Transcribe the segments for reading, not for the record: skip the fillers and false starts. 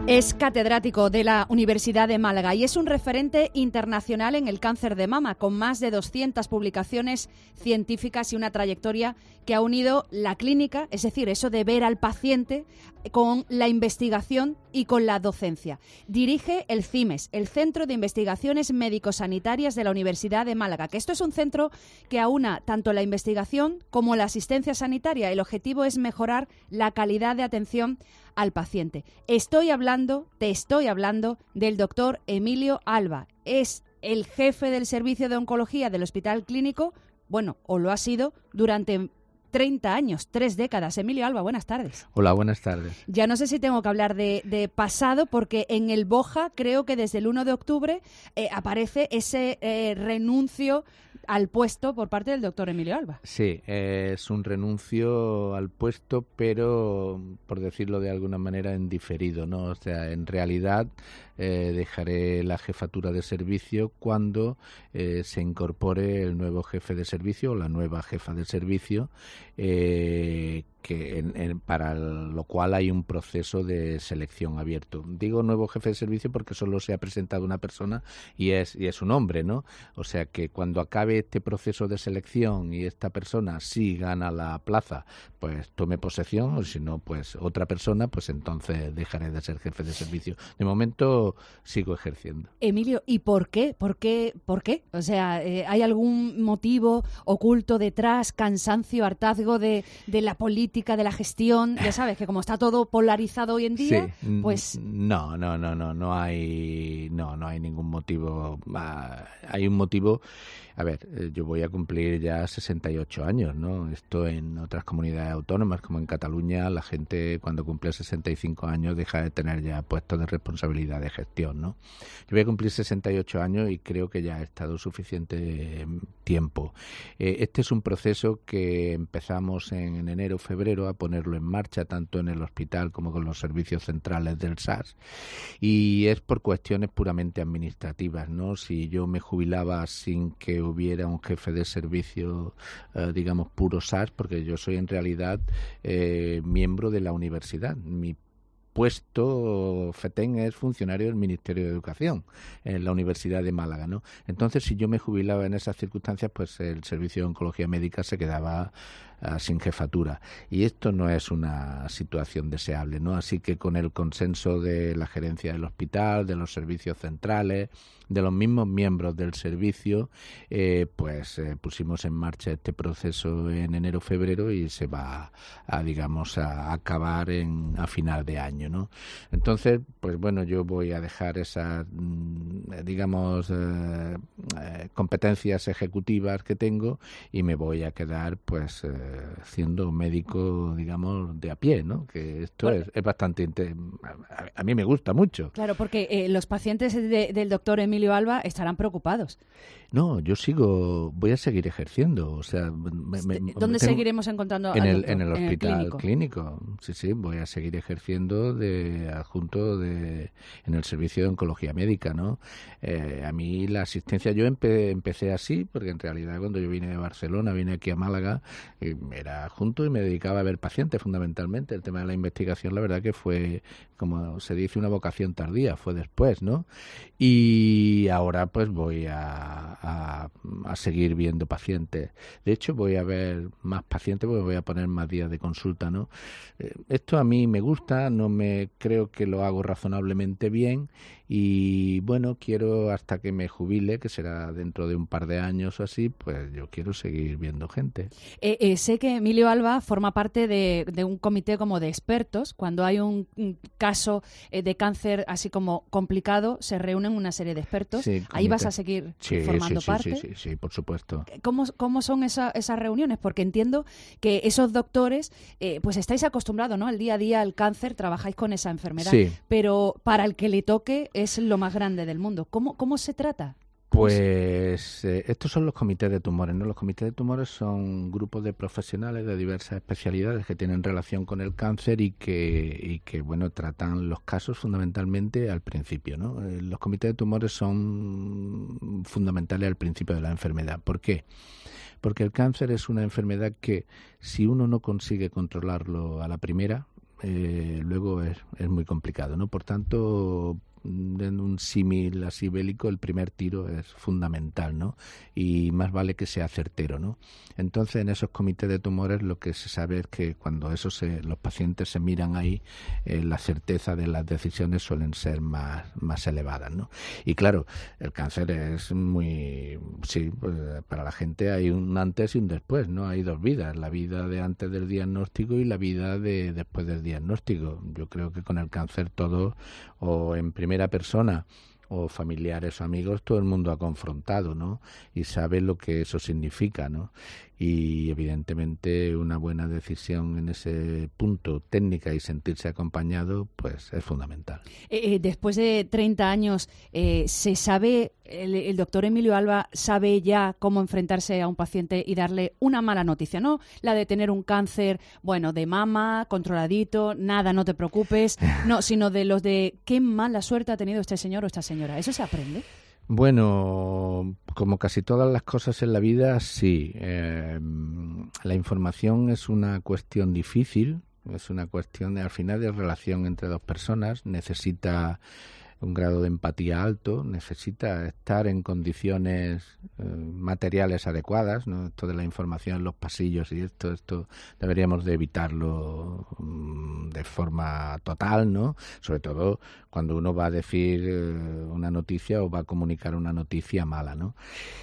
Es catedrático de la Universidad de Málaga y es un referente internacional en el cáncer de mama, con más de 200 publicaciones científicas y una trayectoria que ha unido la clínica, es decir, eso de ver al paciente, con la investigación y con la docencia. Dirige el CIMES, el Centro de Investigaciones Médico-Sanitarias de la Universidad de Málaga, que esto es un centro que aúna tanto la investigación como la asistencia sanitaria. El objetivo es mejorar la calidad de atención al paciente. Te estoy hablando del doctor Emilio Alba. Es el jefe del servicio de oncología del Hospital Clínico, bueno, o lo ha sido durante 30 años, 3 décadas. Emilio Alba, buenas tardes. Hola, buenas tardes. Ya no sé si tengo que hablar de pasado, porque en el BOJA creo que desde el 1 de octubre aparece ese renuncio al puesto por parte del doctor Emilio Alba. Sí, es un renuncio al puesto, pero, por decirlo de alguna manera, en diferido, ¿no? O sea, en realidad dejaré la jefatura de servicio cuando se incorpore el nuevo jefe de servicio o la nueva jefa de servicio, para lo cual hay un proceso de selección abierto. Digo nuevo jefe de servicio porque solo se ha presentado una persona y es un hombre, ¿no? O sea que cuando acabe este proceso de selección y esta persona sí gana la plaza, pues tome posesión, o si no, pues otra persona, pues entonces dejaré de ser jefe de servicio. De momento sigo ejerciendo. Emilio, ¿y por qué? ¿Por qué? O sea, ¿hay algún motivo oculto detrás? ¿Cansancio, hartazgo de la política, de la gestión? Ya sabes que como está todo polarizado hoy en día, sí, pues... No hay ningún motivo. Hay un motivo. A ver, yo voy a cumplir ya 68 años, ¿no? Esto en otras comunidades autónomas, como en Cataluña, la gente cuando cumple 65 años deja de tener ya puestos de responsabilidad de gestión, ¿no? Yo voy a cumplir 68 años y creo que ya he estado suficiente tiempo. Este es un proceso que empezamos en enero, febrero a ponerlo en marcha, tanto en el hospital como con los servicios centrales del SAS, y es por cuestiones puramente administrativas, ¿no? Si yo me jubilaba sin que hubiera un jefe de servicio, digamos, puro SAS, porque yo soy en realidad miembro de la universidad. Mi puesto FETEN es funcionario del Ministerio de Educación en la Universidad de Málaga, ¿no? Entonces, si yo me jubilaba en esas circunstancias, pues el servicio de oncología médica se quedaba sin jefatura, y esto no es una situación deseable, ¿no? Así que con el consenso de la gerencia del hospital, de los servicios centrales, de los mismos miembros del servicio, pusimos en marcha este proceso en enero-febrero y se va a acabar a final de año, ¿no? Entonces, pues bueno, yo voy a dejar esas, competencias ejecutivas que tengo y me voy a quedar, pues, siendo médico, digamos, de a pie, ¿no? Que esto es bastante... A mí me gusta mucho. Claro, porque los pacientes del doctor Emilio Alba estarán preocupados. No, voy a seguir ejerciendo. O sea, ¿Dónde seguiremos encontrando en al el doctor? en el hospital ¿En el clínico? Sí, voy a seguir ejerciendo de adjunto en el servicio de oncología médica, ¿no? A mí la asistencia, yo empecé así, porque en realidad cuando yo vine de Barcelona, vine aquí a Málaga, era adjunto y me dedicaba a ver pacientes fundamentalmente. El tema de la investigación, la verdad que fue, como se dice, una vocación tardía, fue después, ¿no? Y ahora pues voy a seguir viendo pacientes. De hecho, voy a ver más pacientes porque voy a poner más días de consulta, ¿no? Esto a mí me gusta, creo que lo hago razonablemente bien y bueno, quiero hasta que me jubile, que será dentro de un par de años o así, pues yo quiero seguir viendo gente. Sé que Emilio Alba forma parte de un comité como de expertos. Cuando hay un caso de cáncer así como complicado, se reúnen una serie de expertos. Sí, Ahí vas a seguir formando parte. Sí, por supuesto. ¿Cómo son esas reuniones? Porque entiendo que esos doctores, pues estáis acostumbrados, ¿no? Al día a día al cáncer, trabajáis con esa enfermedad. Sí. Pero para el que le toque es lo más grande del mundo. ¿Cómo se trata? Pues estos son los comités de tumores, ¿no? Los comités de tumores son grupos de profesionales de diversas especialidades que tienen relación con el cáncer y que bueno, tratan los casos fundamentalmente al principio, ¿no? Los comités de tumores son fundamentales al principio de la enfermedad. ¿Por qué? Porque el cáncer es una enfermedad que si uno no consigue controlarlo a la primera, luego es muy complicado, ¿no? Por tanto, en un símil así bélico, el primer tiro es fundamental, ¿no? Y más vale que sea certero, ¿no? Entonces, en esos comités de tumores lo que se sabe es que cuando los pacientes se miran ahí, la certeza de las decisiones suelen ser más elevadas, ¿no? Y claro, el cáncer es sí, pues, para la gente hay un antes y un después, ¿no? Hay dos vidas, la vida de antes del diagnóstico y la vida de después del diagnóstico. Yo creo que con el cáncer todo, o en primera persona o familiares o amigos, todo el mundo ha confrontado, ¿no? Y sabe lo que eso significa, ¿no? Y evidentemente una buena decisión en ese punto técnica y sentirse acompañado, pues es fundamental. Después de 30 años, ¿se sabe, el doctor Emilio Alba sabe ya cómo enfrentarse a un paciente y darle una mala noticia, ¿no? La de tener un cáncer, bueno, de mama, controladito, nada, no te preocupes, no, sino de los de qué mala suerte ha tenido este señor o esta señora. ¿Eso se aprende? Bueno, como casi todas las cosas en la vida, sí. La información es una cuestión difícil, es una cuestión al final de relación entre dos personas, necesita un grado de empatía alto, necesita estar en condiciones materiales adecuadas, ¿no? Esto de la información en los pasillos y esto deberíamos de evitarlo de forma total, ¿no? Sobre todo cuando uno va a decir una noticia o va a comunicar una noticia mala, ¿no?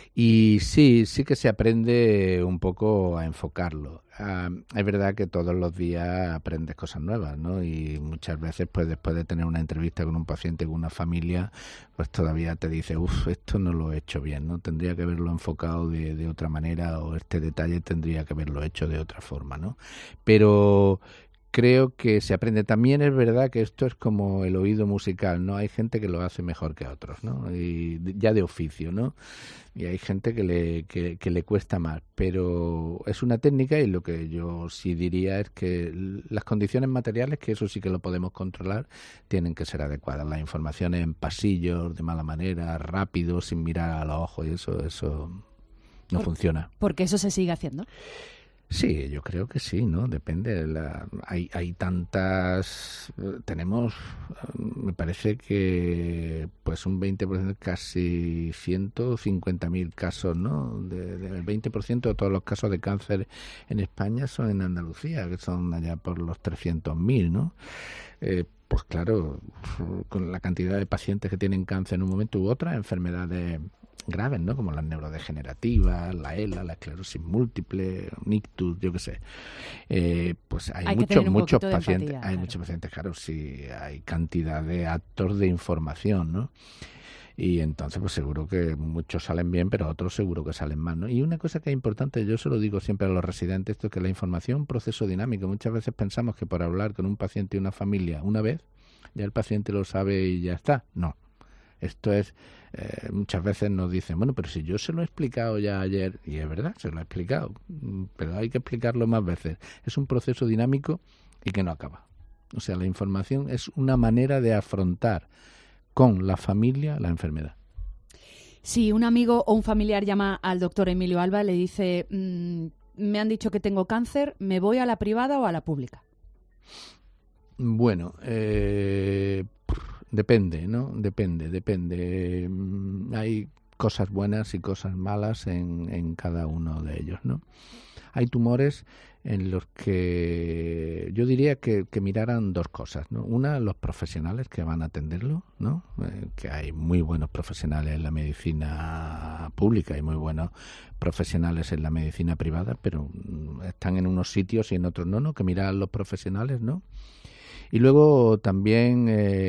Y sí que se aprende un poco a enfocarlo. Es verdad que todos los días aprendes cosas nuevas, ¿no? Y muchas veces, pues después de tener una entrevista con un paciente, con una familia, pues todavía te dice, esto no lo he hecho bien, ¿no? Tendría que haberlo enfocado de otra manera, o este detalle tendría que haberlo hecho de otra forma, ¿no? Pero creo que se aprende. También es verdad que esto es como el oído musical, ¿no? Hay gente que lo hace mejor que otros, ¿no? Y ya de oficio, ¿no? Y hay gente que le cuesta más, pero es una técnica, y lo que yo sí diría es que las condiciones materiales, que eso sí que lo podemos controlar, tienen que ser adecuadas. Las informaciones en pasillos, de mala manera, rápido, sin mirar a los ojos, y eso no funciona. ¿Porque eso se sigue haciendo? Sí, yo creo que sí, ¿no? Depende. Hay tantas... Tenemos, me parece que pues un 20%, casi 150.000 casos, ¿no? Del 20% de todos los casos de cáncer en España son en Andalucía, que son allá por los 300.000, ¿no? Pues claro, con la cantidad de pacientes que tienen cáncer en un momento u otra, enfermedades graves, ¿no? Como las neurodegenerativas, la ELA, la esclerosis múltiple, un ictus, yo qué sé. Pues hay muchos pacientes, hay muchos pacientes, claro, sí, hay cantidad de actos de información, ¿no? Y entonces, pues seguro que muchos salen bien, pero otros seguro que salen mal, ¿no? Y una cosa que es importante, yo se lo digo siempre a los residentes, esto es que la información es un proceso dinámico. Muchas veces pensamos que por hablar con un paciente y una familia una vez, ya el paciente lo sabe y ya está. No. Esto es, muchas veces nos dicen, bueno, pero si yo se lo he explicado ya ayer, y es verdad, se lo he explicado, pero hay que explicarlo más veces. Es un proceso dinámico y que no acaba. O sea, la información es una manera de afrontar con la familia la enfermedad. Si un amigo o un familiar llama al doctor Emilio Alba, le dice, me han dicho que tengo cáncer, ¿me voy a la privada o a la pública? Bueno, depende, ¿no? Depende. Hay cosas buenas y cosas malas en cada uno de ellos, ¿no? Hay tumores en los que yo diría que miraran dos cosas, ¿no? Una, los profesionales que van a atenderlo, ¿no? Que hay muy buenos profesionales en la medicina pública y muy buenos profesionales en la medicina privada, pero están en unos sitios y en otros no, que mirar los profesionales, ¿no? Y luego también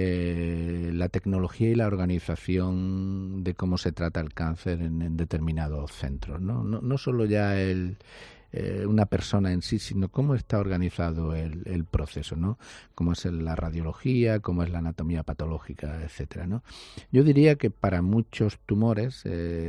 la tecnología y la organización de cómo se trata el cáncer en determinados centros, ¿no? No solo ya una persona en sí, sino cómo está organizado el proceso, ¿no? Cómo es la radiología, cómo es la anatomía patológica, etcétera, ¿no? Yo diría que para muchos tumores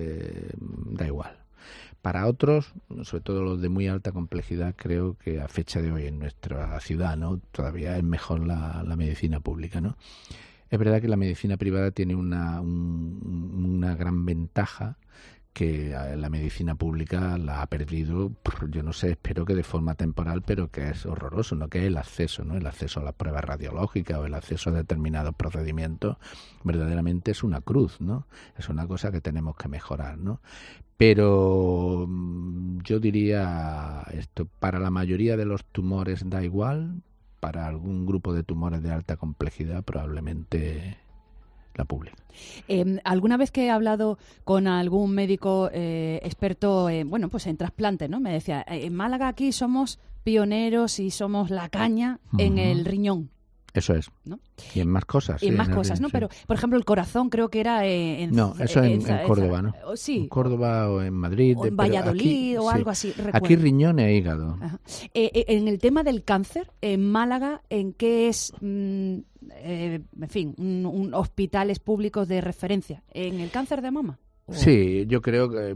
da igual. Para otros, sobre todo los de muy alta complejidad, creo que a fecha de hoy en nuestra ciudad, ¿no? Todavía es mejor la medicina pública, ¿no? Es verdad que la medicina privada tiene una gran ventaja, que la medicina pública la ha perdido, yo no sé, espero que de forma temporal, pero que es horroroso, ¿no? Que es el acceso, ¿no? El acceso a las pruebas radiológicas o el acceso a determinados procedimientos verdaderamente es una cruz, ¿no? Es una cosa que tenemos que mejorar, ¿no? Pero yo diría esto, para la mayoría de los tumores da igual, para algún grupo de tumores de alta complejidad probablemente la pública. Alguna vez que he hablado con algún médico experto pues en trasplantes, ¿no? Me decía, en Málaga aquí somos pioneros y somos la caña en el riñón. Eso es. ¿No? Y en más cosas. Y en más cosas, ¿no? Sí. Pero, por ejemplo, el corazón creo que era No, eso en Córdoba, ¿no? Sí. En Córdoba o en Madrid. O en Valladolid o algo así. Recuerdo. Aquí riñón e hígado. En el tema del cáncer, en Málaga, ¿en qué es, un hospitales públicos de referencia? ¿En el cáncer de mama? Sí, yo creo que,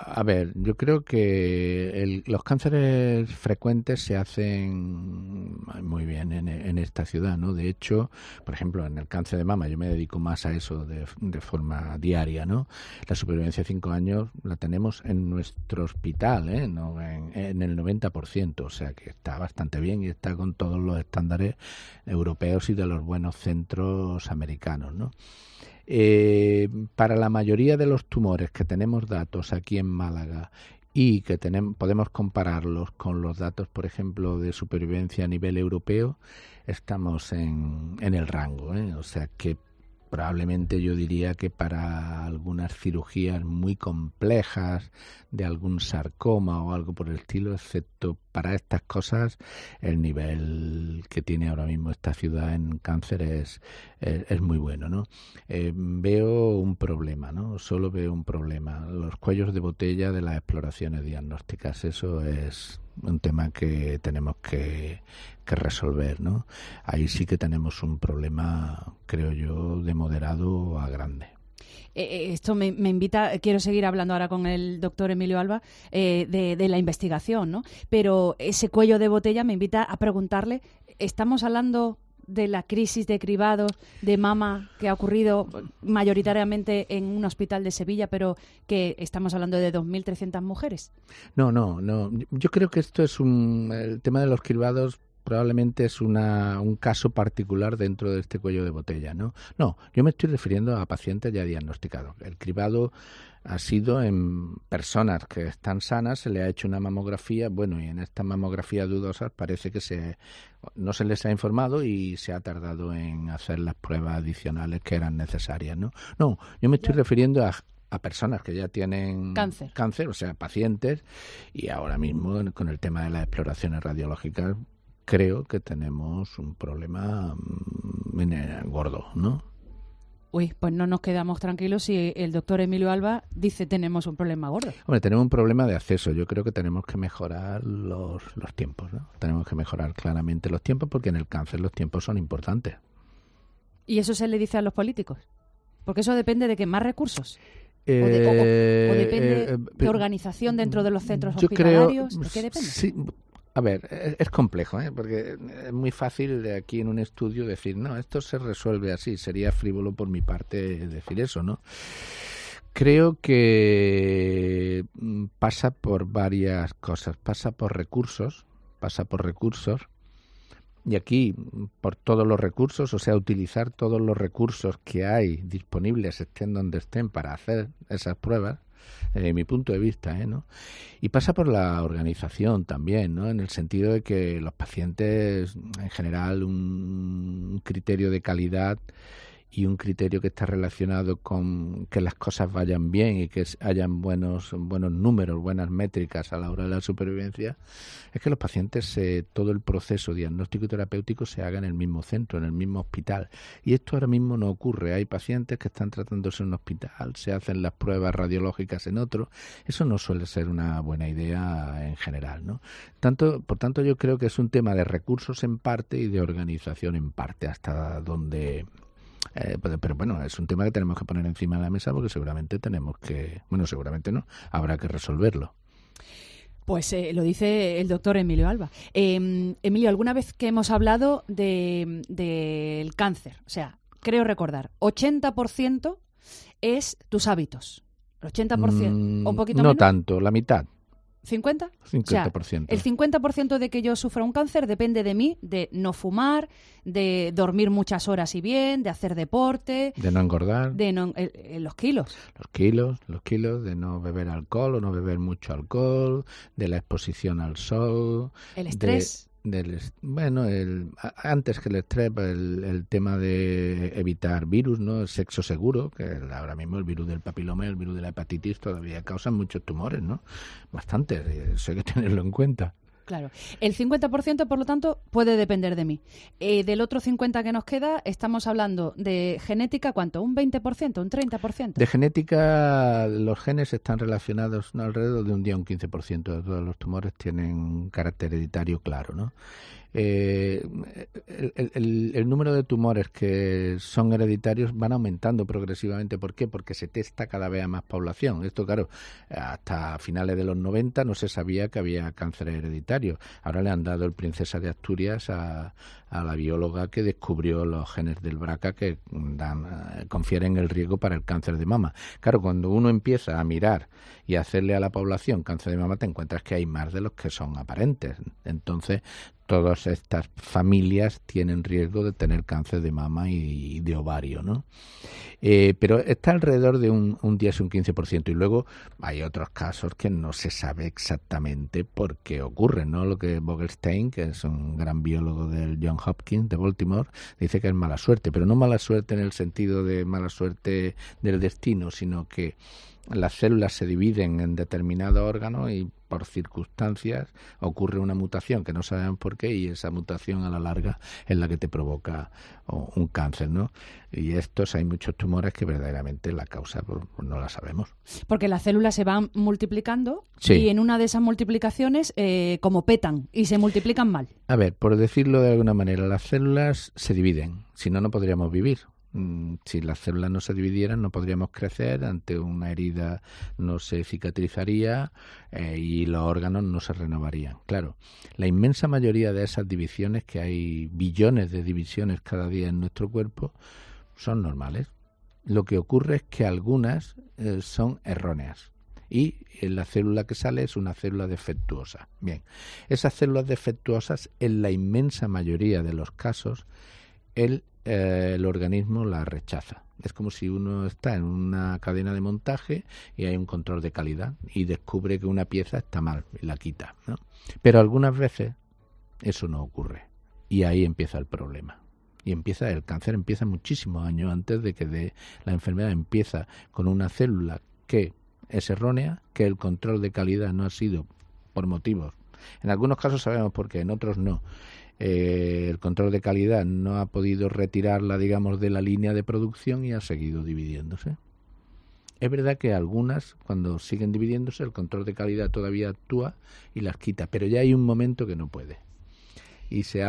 los cánceres frecuentes se hacen muy bien en esta ciudad, ¿no? De hecho, por ejemplo, en el cáncer de mama yo me dedico más a eso de forma diaria, ¿no? La supervivencia de 5 años la tenemos en nuestro hospital, no en el 90%, o sea que está bastante bien y está con todos los estándares europeos y de los buenos centros americanos, ¿no? Para la mayoría de los tumores que tenemos datos aquí en Málaga y que podemos compararlos con los datos, por ejemplo, de supervivencia a nivel europeo, estamos en el rango, o sea que probablemente yo diría que para algunas cirugías muy complejas de algún sarcoma o algo por el estilo, excepto para estas cosas, el nivel que tiene ahora mismo esta ciudad en cáncer es muy bueno, ¿no? Veo un problema, ¿no? Solo veo un problema. Los cuellos de botella de las exploraciones diagnósticas, eso es un tema que tenemos que resolver, ¿no? Ahí sí que tenemos un problema, creo yo, de moderado a grande. Esto me invita, quiero seguir hablando ahora con el doctor Emilio Alba de la investigación, ¿no? Pero ese cuello de botella me invita a preguntarle, ¿estamos hablando de la crisis de cribados de mama que ha ocurrido mayoritariamente en un hospital de Sevilla, pero que estamos hablando de 2.300 mujeres? No. Yo creo que esto es el tema de los cribados probablemente es un caso particular dentro de este cuello de botella, ¿no? No, yo me estoy refiriendo a pacientes ya diagnosticados. El cribado ha sido en personas que están sanas, se le ha hecho una mamografía, y en estas mamografías dudosas parece que no se les ha informado y se ha tardado en hacer las pruebas adicionales que eran necesarias, ¿no? No, yo me estoy refiriendo a personas que ya tienen cáncer, o sea, pacientes, y ahora mismo con el tema de las exploraciones radiológicas creo que tenemos un problema gordo, ¿no? Uy, pues no nos quedamos tranquilos si el doctor Emilio Alba dice tenemos un problema gordo. Hombre, tenemos un problema de acceso. Yo creo que tenemos que mejorar los tiempos, ¿no? Tenemos que mejorar claramente los tiempos porque en el cáncer los tiempos son importantes. ¿Y eso se le dice a los políticos? Porque eso depende de que más recursos. ¿O depende de organización dentro de los centros hospitalarios? ¿De qué depende? Sí. A ver, es complejo, porque es muy fácil de aquí en un estudio decir, no, esto se resuelve así. Sería frívolo por mi parte decir eso, ¿no? Creo que pasa por varias cosas. Pasa por recursos, y aquí por todos los recursos, o sea, utilizar todos los recursos que hay disponibles, estén donde estén, para hacer esas pruebas. Desde mi punto de vista, ¿no? Y pasa por la organización también, ¿no? En el sentido de que los pacientes, en general, un criterio de calidad y un criterio que está relacionado con que las cosas vayan bien y que hayan buenos números, buenas métricas a la hora de la supervivencia, es que los pacientes, todo el proceso diagnóstico y terapéutico se haga en el mismo centro, en el mismo hospital. Y esto ahora mismo no ocurre. Hay pacientes que están tratándose en un hospital, se hacen las pruebas radiológicas en otro. Eso no suele ser una buena idea en general, ¿no? Por tanto, yo creo que es un tema de recursos en parte y de organización en parte, hasta donde... pero bueno, es un tema que tenemos que poner encima de la mesa porque seguramente seguramente no, habrá que resolverlo. Pues lo dice el doctor Emilio Alba. Emilio, alguna vez que hemos hablado del cáncer, o sea, creo recordar, 80% es tus hábitos. ¿El 80%? ¿O un poquito no menos? Tanto, la mitad. ¿50? 50%. O sea, el 50% de que yo sufra un cáncer depende de mí, de no fumar, de dormir muchas horas y bien, de hacer deporte, De no engordar. de los kilos. Los kilos, de no beber alcohol o no beber mucho alcohol, de la exposición al sol. El estrés. Antes que el estrés, el tema de evitar virus, ¿no? El sexo seguro, que ahora mismo el virus del papiloma y el virus de la hepatitis todavía causan muchos tumores, ¿no? Bastantes, eso hay que tenerlo en cuenta. Claro. El 50%, por lo tanto, puede depender de mí. Del otro 50% que nos queda, estamos hablando de genética, ¿cuánto? ¿Un 20%? ¿Un 30%? De genética, los genes están relacionados alrededor de un 15% de todos los tumores tienen un carácter hereditario claro, ¿no? El número de tumores que son hereditarios van aumentando progresivamente. ¿Por qué? Porque se testa cada vez a más población. Esto, claro, hasta finales de los 90 no se sabía que había cáncer hereditario. Ahora le han dado el Princesa de Asturias a la bióloga que descubrió los genes del BRCA que confieren el riesgo para el cáncer de mama. Claro, cuando uno empieza a mirar y a hacerle a la población cáncer de mama, te encuentras que hay más de los que son aparentes. Entonces, todas estas familias tienen riesgo de tener cáncer de mama y de ovario, ¿no? Pero está alrededor de un 10 o un 15%. Y luego hay otros casos que no se sabe exactamente por qué ocurren, ¿no? Lo que Vogelstein, que es un gran biólogo del Johns Hopkins de Baltimore, dice que es mala suerte. Pero no mala suerte en el sentido de mala suerte del destino, sino que las células se dividen en determinados órganos y por circunstancias ocurre una mutación que no sabemos por qué, y esa mutación a la larga es la que te provoca un cáncer, ¿no? Y hay muchos tumores que verdaderamente la causa pues no la sabemos. Porque las células se van multiplicando, sí, y en una de esas multiplicaciones como petan y se multiplican mal. A ver, por decirlo de alguna manera, las células se dividen, si no, no podríamos vivir. Si las células no se dividieran, no podríamos crecer, ante una herida no se cicatrizaría y los órganos no se renovarían. Claro, la inmensa mayoría de esas divisiones, que hay billones de divisiones cada día en nuestro cuerpo, son normales. Lo que ocurre es que algunas son erróneas. Y la célula que sale es una célula defectuosa. Bien, esas células defectuosas, en la inmensa mayoría de los casos, el organismo la rechaza. Es como si uno está en una cadena de montaje y hay un control de calidad y descubre que una pieza está mal y la quita, ¿no? Pero algunas veces eso no ocurre y ahí empieza el problema. Y el cáncer empieza muchísimos años antes de que la enfermedad. Empieza con una célula que es errónea, que el control de calidad no ha sido por motivos. En algunos casos sabemos por qué, en otros no. El control de calidad no ha podido retirarla, digamos, de la línea de producción y ha seguido dividiéndose. Es verdad que algunas, cuando siguen dividiéndose, el control de calidad todavía actúa y las quita, pero ya hay un momento que no puede. Y es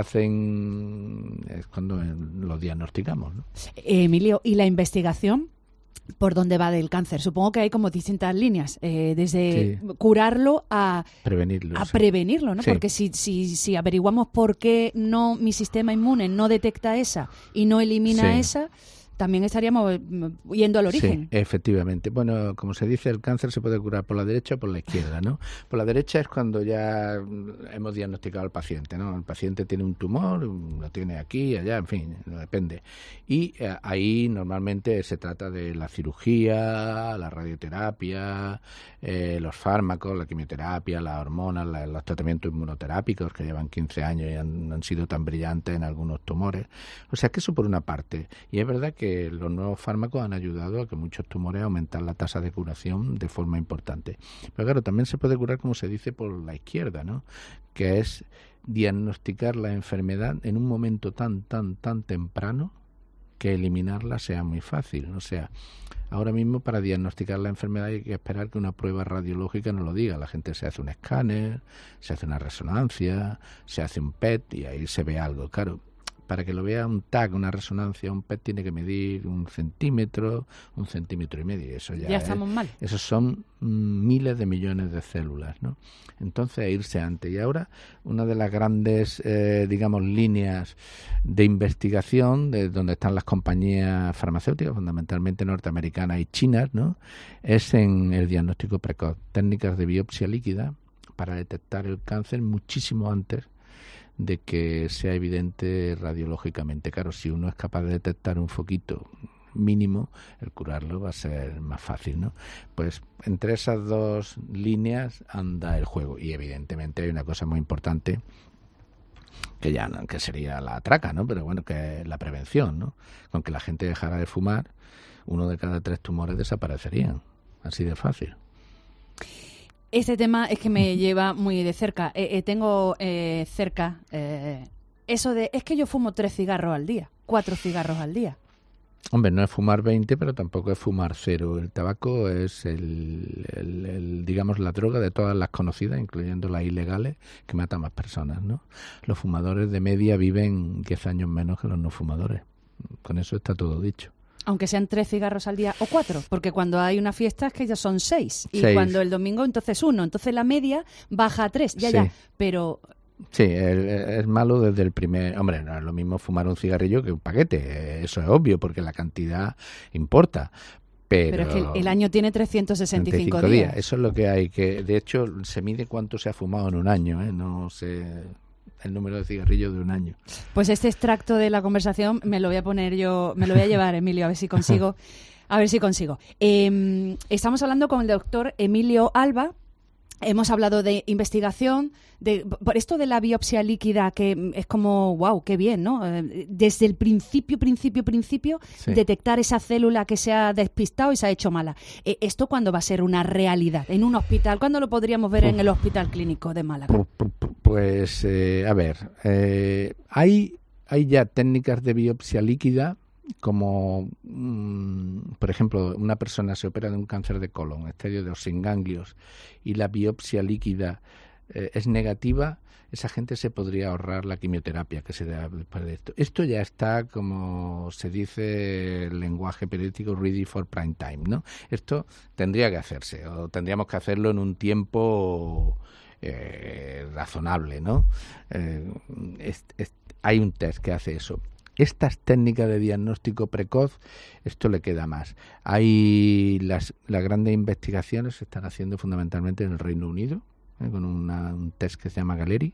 cuando los diagnosticamos, ¿no? Emilio, ¿y la investigación por dónde va del cáncer? Supongo que hay como distintas líneas, desde curarlo a prevenirlo, ¿no? Sí. Porque si averiguamos por qué mi sistema inmune no detecta esa y no elimina esa, también estaríamos yendo al origen. Sí, efectivamente. Bueno, como se dice, el cáncer se puede curar por la derecha o por la izquierda, ¿no? Por la derecha es cuando ya hemos diagnosticado al paciente, ¿no? El paciente tiene un tumor, lo tiene aquí, allá, en fin, depende. Y ahí normalmente se trata de la cirugía, la radioterapia, los fármacos, la quimioterapia, las hormonas, los tratamientos inmunoterápicos que llevan 15 años y han sido tan brillantes en algunos tumores. O sea, que eso por una parte. Y es verdad que los nuevos fármacos han ayudado a que muchos tumores aumentan la tasa de curación de forma importante. Pero claro, también se puede curar, como se dice, por la izquierda, ¿no? Que es diagnosticar la enfermedad en un momento tan temprano que eliminarla sea muy fácil. O sea, ahora mismo para diagnosticar la enfermedad hay que esperar que una prueba radiológica nos lo diga. La gente se hace un escáner, se hace una resonancia, se hace un PET y ahí se ve algo, claro. para que lo vea un TAC, una resonancia, un PET tiene que medir 1 centímetro, 1,5 centímetros. Eso ya estamos mal. Esos son miles de millones de células, ¿no? Entonces, irse antes. Y ahora, una de las grandes, digamos, líneas de investigación, de donde están las compañías farmacéuticas, fundamentalmente norteamericanas y chinas, ¿no?, es en el diagnóstico precoz. Técnicas de biopsia líquida para detectar el cáncer muchísimo antes de que sea evidente radiológicamente. Claro, si uno es capaz de detectar un foquito mínimo, el curarlo va a ser más fácil, ¿no? Pues entre esas dos líneas anda el juego. Y evidentemente hay una cosa muy importante que ya no, que sería la traca, ¿no? Pero bueno, que es la prevención, ¿no? Con que la gente dejara de fumar, 1 de cada 3 tumores desaparecerían. Así de fácil. Este tema es que me lleva muy de cerca. Tengo cerca eso de, es que yo fumo 3 cigarros al día, 4 cigarros al día. Hombre, no es fumar 20, pero tampoco es fumar 0. El tabaco es digamos, la droga de todas las conocidas, incluyendo las ilegales, que mata más personas, ¿no? Los fumadores de media viven 10 años menos que los no fumadores. Con eso está todo dicho. Aunque sean 3 cigarros al día o 4, porque cuando hay una fiesta es que ya son 6. Y 6. Cuando el domingo, entonces 1. Entonces la media baja a 3. Ya. Pero... Sí, es malo desde el primer... Hombre, no es lo mismo fumar un cigarrillo que un paquete. Eso es obvio, porque la cantidad importa. Pero es que el año tiene 365 días. Eso es lo que hay que... De hecho, se mide cuánto se ha fumado en un año, ¿eh? No sé... el número de cigarrillos de un año. Pues este extracto de la conversación me lo voy a poner yo, me lo voy a llevar, Emilio, a ver si consigo. Estamos hablando con el doctor Emilio Alba. Hemos hablado de investigación, por esto de la biopsia líquida, que es como, wow, qué bien, ¿no? Desde el principio, sí, detectar esa célula que se ha despistado y se ha hecho mala. ¿Esto cuándo va a ser una realidad? ¿En un hospital? ¿Cuándo lo podríamos ver en el Hospital Clínico de Málaga? Pues, a ver, hay ya técnicas de biopsia líquida, como, por ejemplo, una persona se opera de un cáncer de colon, estadio 2, sin ganglios, y la biopsia líquida es negativa, esa gente se podría ahorrar la quimioterapia que se da después de esto. Esto ya está, como se dice el lenguaje periodístico, ready for prime time, ¿no? Esto tendría que hacerse, o tendríamos que hacerlo en un tiempo razonable, ¿no? Hay un test que hace eso. Estas técnicas de diagnóstico precoz, esto le queda más. Hay las grandes investigaciones se están haciendo fundamentalmente en el Reino Unido, con un test que se llama Galeri,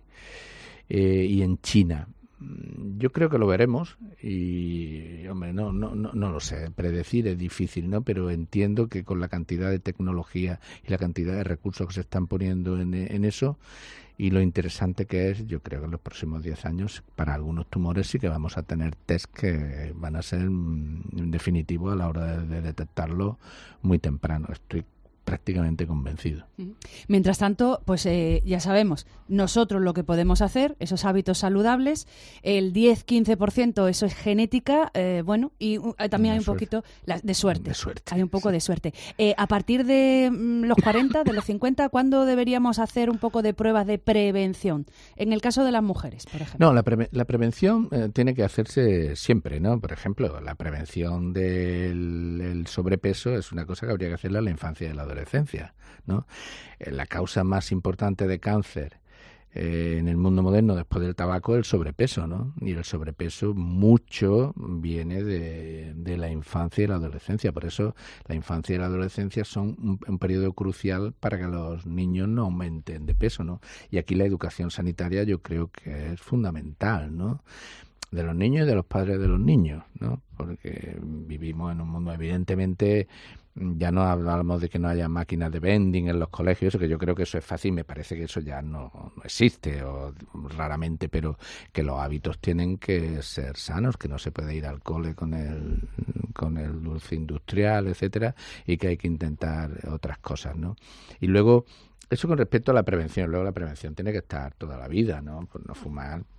y en China. Yo creo que lo veremos y, hombre, no lo sé, predecir es difícil, ¿no? Pero entiendo que con la cantidad de tecnología y la cantidad de recursos que se están poniendo en eso, y lo interesante que es, yo creo que en los próximos 10 años, para algunos tumores sí que vamos a tener test que van a ser, en definitivo, a la hora de detectarlo muy temprano. Estoy prácticamente convencido. Mientras tanto, pues ya sabemos, nosotros lo que podemos hacer, esos hábitos saludables, el 10-15% eso es genética, bueno, y también hay un poquito de suerte. Hay un poco de suerte. A partir de los 40, de los 50, ¿cuándo deberíamos hacer un poco de pruebas de prevención? En el caso de las mujeres, por ejemplo. No, la prevención tiene que hacerse siempre, ¿no? Por ejemplo, la prevención del sobrepeso es una cosa que habría que hacerla en la infancia y en la adolescencia, ¿no? La causa más importante de cáncer en el mundo moderno después del tabaco es el sobrepeso, ¿no? Y el sobrepeso mucho viene de la infancia y la adolescencia. Por eso la infancia y la adolescencia son un periodo crucial para que los niños no aumenten de peso, ¿no? Y aquí la educación sanitaria yo creo que es fundamental, ¿no? De los niños y de los padres de los niños, ¿no? Porque vivimos en un mundo, evidentemente, ya no hablamos de que no haya máquinas de vending en los colegios, que yo creo que eso es fácil, me parece que eso ya no existe, o raramente, pero que los hábitos tienen que ser sanos, que no se puede ir al cole con el dulce industrial, etcétera, y que hay que intentar otras cosas, ¿no? Y luego, eso con respecto a la prevención. Luego la prevención tiene que estar toda la vida, ¿no? Por no fumar,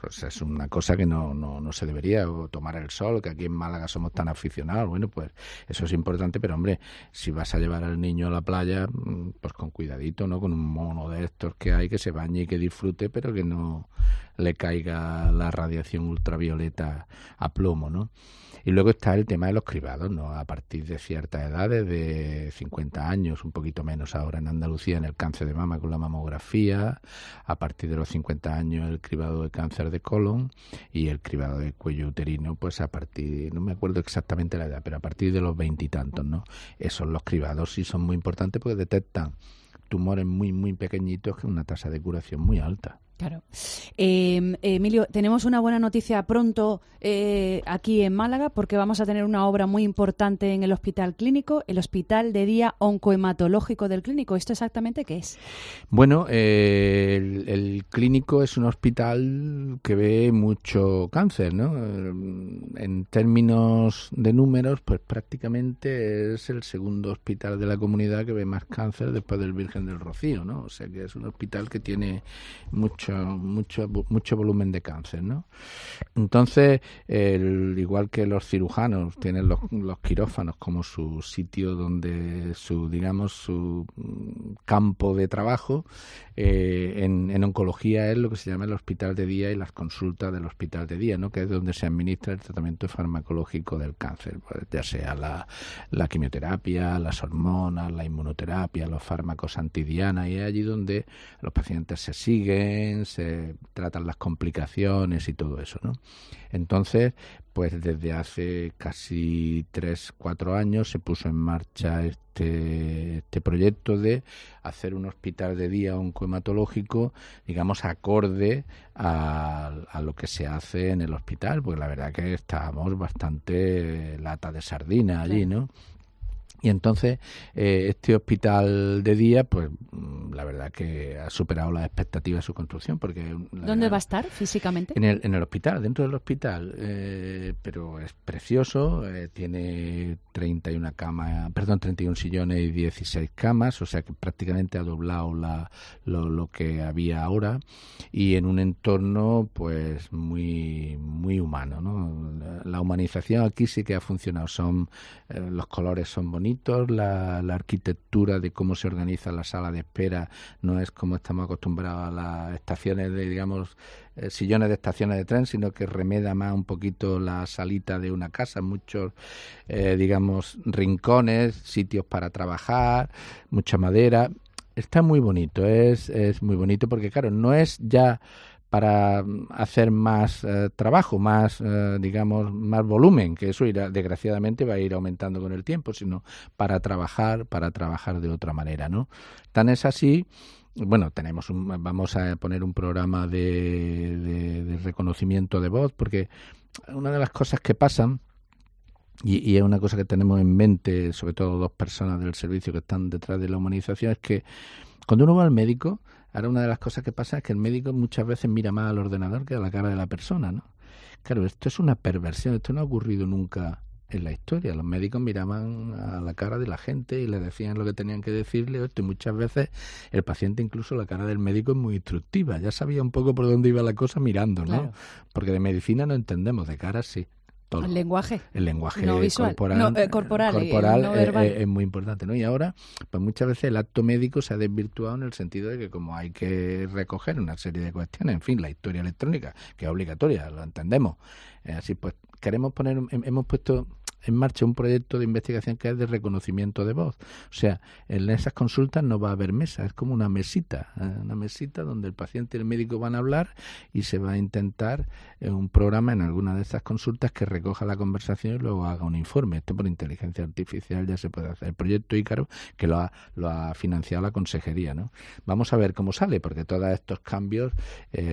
pues es una cosa que no se debería, o tomar el sol, que aquí en Málaga somos tan aficionados. Bueno, pues eso es importante, pero hombre, si vas a llevar al niño a la playa, pues con cuidadito, ¿no? Con un mono de estos que hay, que se bañe y que disfrute, pero que no le caiga la radiación ultravioleta a plomo, ¿no? Y luego está el tema de los cribados, ¿no? A partir de ciertas edades, de 50 años, un poquito menos ahora en Andalucía, en el cáncer de mama con la mamografía, a partir de los 50 años el cribado de cáncer de colon y el cribado de cuello uterino, pues a partir, no me acuerdo exactamente la edad, pero a partir de los 20 y tantos, ¿no? Esos los cribados sí son muy importantes porque detectan tumores muy, muy pequeñitos con una tasa de curación muy alta. Claro. Emilio, tenemos una buena noticia pronto aquí en Málaga, porque vamos a tener una obra muy importante en el Hospital Clínico, el Hospital de Día Oncohematológico del Clínico. ¿Esto exactamente qué es? Bueno, el Clínico es un hospital que ve mucho cáncer, ¿no? En términos de números, pues prácticamente es el segundo hospital de la comunidad que ve más cáncer después del Virgen del Rocío, ¿no? O sea que es un hospital que tiene mucho volumen de cáncer, ¿no? Entonces, igual que los cirujanos tienen los quirófanos como su sitio donde su campo de trabajo, en oncología es lo que se llama el hospital de día y las consultas del hospital de día, ¿no? Que es donde se administra el tratamiento farmacológico del cáncer, pues, ya sea la quimioterapia, las hormonas, la inmunoterapia, los fármacos antidiana, y es allí donde los pacientes se siguen, se tratan las complicaciones y todo eso, ¿no? Entonces, pues desde hace casi 3-4 años se puso en marcha este proyecto de hacer un hospital de día oncohematológico, digamos, acorde a lo que se hace en el hospital, porque la verdad que estábamos bastante lata de sardina allí, ¿no? Y entonces este hospital de día, pues la verdad que ha superado las expectativas de su construcción. Porque ¿dónde va a estar físicamente? En el hospital, dentro del hospital, pero es precioso, tiene 31 sillones y 16 camas, o sea que prácticamente ha doblado lo que había ahora, y en un entorno pues muy muy humano, ¿no? La humanización aquí sí que ha funcionado, los colores son bonitos, la arquitectura de cómo se organiza la sala de espera no es como estamos acostumbrados a las estaciones de, digamos, sillones de estaciones de tren, sino que remeda más un poquito la salita de una casa, muchos, digamos, rincones, sitios para trabajar, mucha madera. Está muy bonito, es muy bonito porque, claro, no es ya para hacer más trabajo, más, digamos, más volumen, que eso desgraciadamente va a ir aumentando con el tiempo, sino para trabajar de otra manera, ¿no? Tan es así, bueno, vamos a poner un programa de reconocimiento de voz, porque una de las cosas que pasan, y es una cosa que tenemos en mente, sobre todo 2 personas del servicio que están detrás de la humanización, es que cuando uno va al médico, ahora una de las cosas que pasa es que el médico muchas veces mira más al ordenador que a la cara de la persona, ¿no? Claro, esto es una perversión, esto no ha ocurrido nunca en la historia. Los médicos miraban a la cara de la gente y le decían lo que tenían que decirle, y muchas veces el paciente, incluso la cara del médico es muy instructiva, ya sabía un poco por dónde iba la cosa mirando, ¿no? Claro. Porque de medicina no entendemos, de cara sí. Todo. El lenguaje no visual, corporal no verbal. Es muy importante, ¿no? Y ahora, pues muchas veces el acto médico se ha desvirtuado en el sentido de que como hay que recoger una serie de cuestiones, en fin, la historia electrónica, que es obligatoria, lo entendemos. Así pues, hemos puesto en marcha un proyecto de investigación que es de reconocimiento de voz. O sea, en esas consultas no va a haber mesa, es como una mesita donde el paciente y el médico van a hablar y se va a intentar un programa en alguna de estas consultas que recoja la conversación y luego haga un informe. Esto por inteligencia artificial ya se puede hacer. El proyecto Ícaro, que lo ha financiado la consejería, ¿no? Vamos a ver cómo sale, porque todos estos cambios...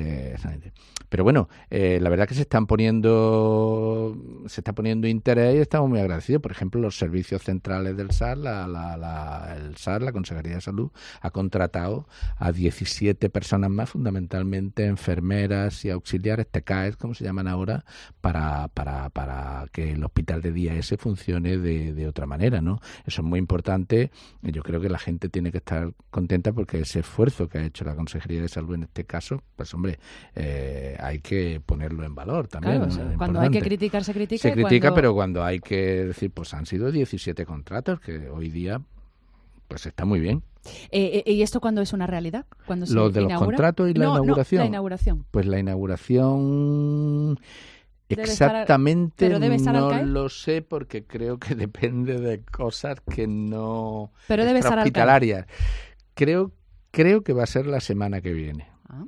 pero bueno, la verdad que se está poniendo interés y estamos estamos muy agradecidos. Por ejemplo, los servicios centrales del SAR, el SAR, la Consejería de Salud, ha contratado a 17 personas más, fundamentalmente enfermeras y auxiliares, TECAES, como se llaman ahora, para que el hospital de día ese funcione de otra manera, ¿no? Eso es muy importante. Yo creo que la gente tiene que estar contenta porque ese esfuerzo que ha hecho la Consejería de Salud en este caso, pues hombre, hay que ponerlo en valor también. Claro, ¿no? Cuando hay que criticar, se critica. Se critica, pero cuando hay que decir, pues han sido 17 contratos, que hoy día pues está muy bien. ¿Y esto cuándo es una realidad? ¿Cuándo se ¿Los de los contratos y la inauguración? No, la inauguración. Pues la inauguración... Exactamente no lo sé porque creo que depende de cosas que no pero debe estar hospitalarias. Creo que va a ser la semana que viene.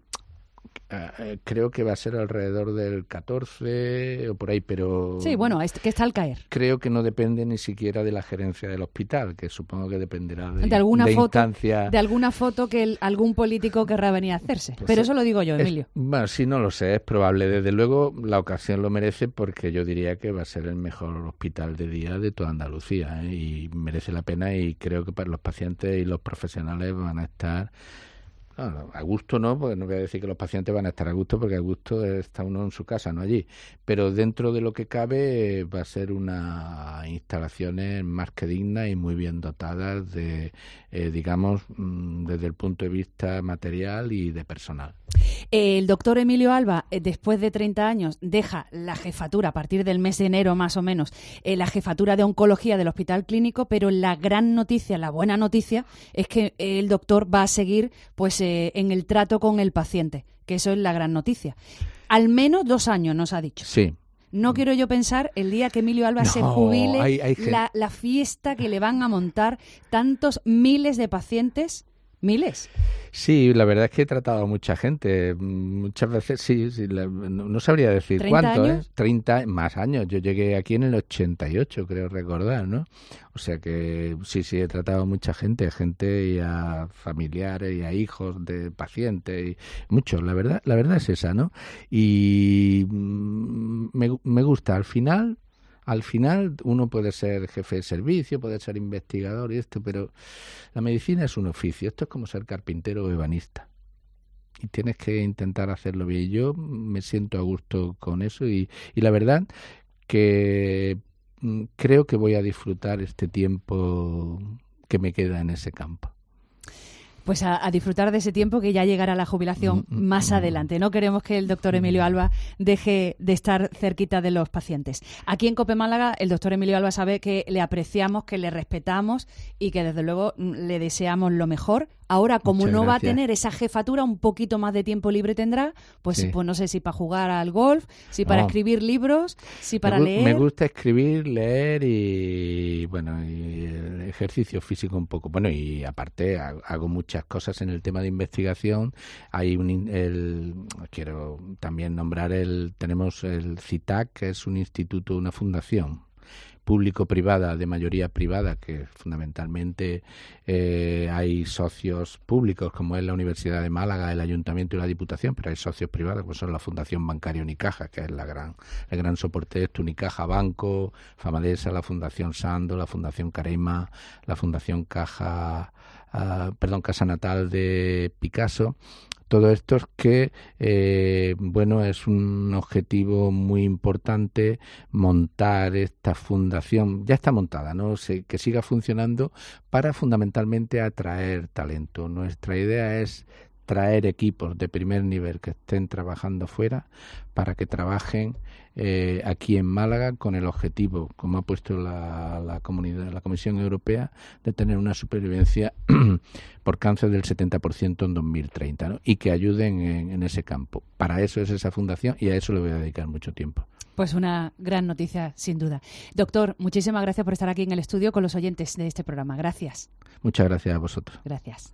Creo que va a ser alrededor del 14 o por ahí, pero... Sí, bueno, que está al caer. Creo que no depende ni siquiera de la gerencia del hospital, que supongo que dependerá de alguna foto, instancia... De alguna foto que algún político querrá venir a hacerse. Pues pero eso lo digo yo, Emilio. Bueno, sí, no lo sé, es probable. Desde luego la ocasión lo merece porque yo diría que va a ser el mejor hospital de día de toda Andalucía, ¿eh? Y merece la pena y creo que para los pacientes y los profesionales van a estar... No, a gusto no, porque no voy a decir que los pacientes van a estar a gusto, porque a gusto está uno en su casa, no allí. Pero dentro de lo que cabe va a ser unas instalaciones más que dignas y muy bien dotadas de, digamos, desde el punto de vista material y de personal. El doctor Emilio Alba, después de 30 años, deja la jefatura, a partir del mes de enero más o menos, la jefatura de oncología del Hospital Clínico, pero la gran noticia, la buena noticia, es que el doctor va a seguir pues en el trato con el paciente, que eso es la gran noticia. Al menos 2 años nos ha dicho. Sí. No quiero yo pensar el día que Emilio Alba se jubile, la fiesta que le van a montar tantos miles de pacientes. ¿Miles? Sí, la verdad es que he tratado a mucha gente. Muchas veces, sí no sabría decir cuánto, ¿30 años? 30 más años. Yo llegué aquí en el 88, creo recordar, ¿no? O sea que sí, he tratado a mucha gente y a familiares y a hijos de pacientes, y muchos. La verdad es esa, ¿no? Y me gusta. Al final uno puede ser jefe de servicio, puede ser investigador y esto, pero la medicina es un oficio. Esto es como ser carpintero o ebanista. Y tienes que intentar hacerlo bien. Yo me siento a gusto con eso y la verdad que creo que voy a disfrutar este tiempo que me queda en ese campo. Pues a disfrutar de ese tiempo, que ya llegará la jubilación más adelante. No queremos que el doctor Emilio Alba deje de estar cerquita de los pacientes. Aquí en COPE Málaga, el doctor Emilio Alba sabe que le apreciamos, que le respetamos y que desde luego le deseamos lo mejor. Ahora, como no va a tener esa jefatura, un poquito más de tiempo libre tendrá, pues no sé si para jugar al golf, si para escribir libros, si para leer. Me gusta escribir, leer y el ejercicio físico un poco. Bueno, y aparte hago muchas cosas en el tema de investigación. Quiero también nombrar tenemos el CITAC, que es un instituto, una fundación público-privada, de mayoría privada, que fundamentalmente hay socios públicos, como es la Universidad de Málaga, el Ayuntamiento y la Diputación, pero hay socios privados, pues son la Fundación Bancaria Unicaja, que es el gran soporte de esto, Unicaja Banco, Famadesa, la Fundación Sando, la Fundación Careima, la Fundación Casa Natal de Picasso. Todo esto es que, es un objetivo muy importante montar esta fundación. Ya está montada, ¿no? Que siga funcionando para fundamentalmente atraer talento. Nuestra idea es traer equipos de primer nivel que estén trabajando fuera para que trabajen aquí en Málaga con el objetivo, como ha puesto la Comisión Europea, de tener una supervivencia por cáncer del 70% en 2030, ¿no? Y que ayuden en ese campo. Para eso es esa fundación y a eso le voy a dedicar mucho tiempo. Pues una gran noticia, sin duda. Doctor, muchísimas gracias por estar aquí en el estudio con los oyentes de este programa. Gracias. Muchas gracias a vosotros. Gracias.